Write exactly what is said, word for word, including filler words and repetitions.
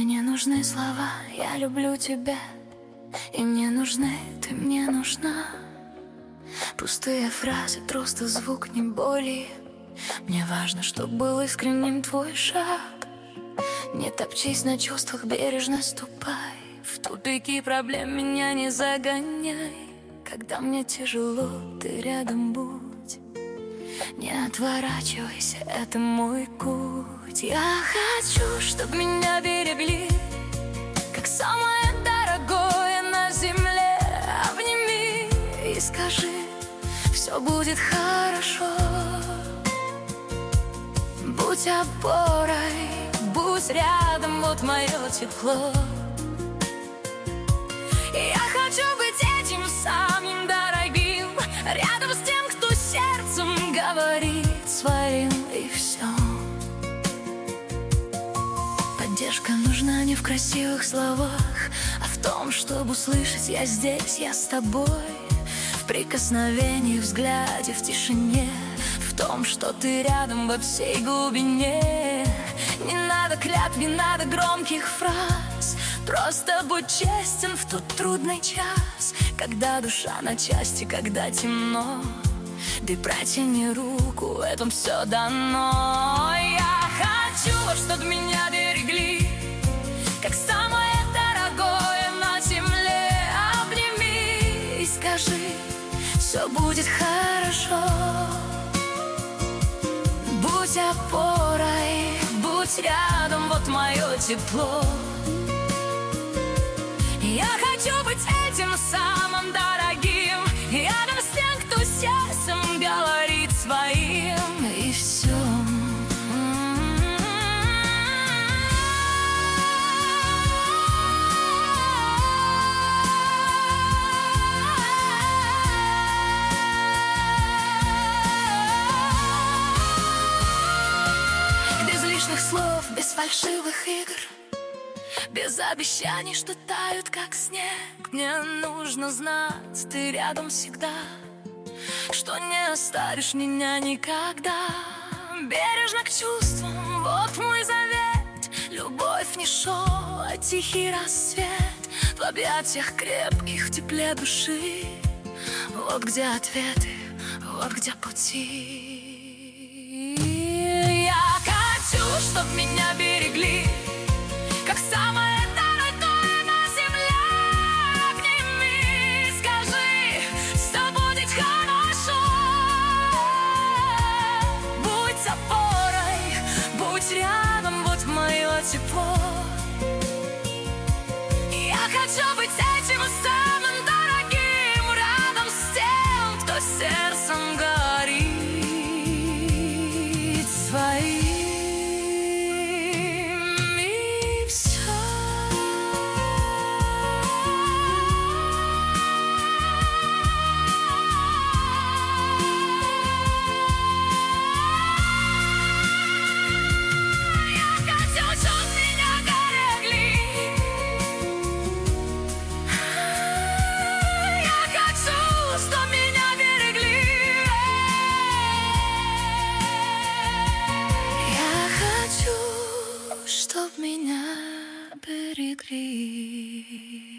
не нужны слова, я люблю тебя. И не нужны, ты мне нужна. Пустые фразы, просто звук, не боли. Мне важно, чтоб был искренним твой шаг. Не топчись на чувствах, бережно ступай. В тупики проблем меня не загоняй. Когда мне тяжело, ты рядом будь. Не отворачивайся, это мой путь. Я хочу, чтоб меня берегли, как самое дорогое на земле. Обними и скажи, все будет хорошо. Будь опорой, будь рядом, вот мое тепло. Я хочу быть этим самым дорогим, рядом с тем, кто сердцем говорит своим, и все. Поддержка нужна не в красивых словах, а в том, чтобы услышать: я здесь, я с тобой. В прикосновении, взгляде, в тишине, в том, что ты рядом во всей глубине. Не надо клятв, не надо громких фраз, просто будь честен в тот трудный час, когда душа на части, когда темно. Ты протяни руку, в этом все дано. Я хочу, чтоб меня берегли, как самое дорогое на земле. Обними и скажи, все будет хорошо. Будь опорой, будь рядом, вот мое тепло. Я хочу быть этим самым дорогим, рядом с тем, кто сердцем говорит своим, и все. Без лишних слов, без фальшивых игр, без обещаний, что тают, как снег. Мне нужно знать, ты рядом всегда, что не оставишь меня никогда. Бережно к чувствам, вот мой завет. Любовь не шоу, а тихий рассвет. В объятиях крепких, в тепле души. Вот где ответы, вот где пути. Я хочу, чтоб меня берегли, как самое дорогое на земле. Обними, скажи, все будет хорошо. Будь опорой, будь рядом, вот мое тепло. Я хочу быть этим самым дорогим, рядом с тем, кто сердцем говорит своим. Чтоб меня берегли.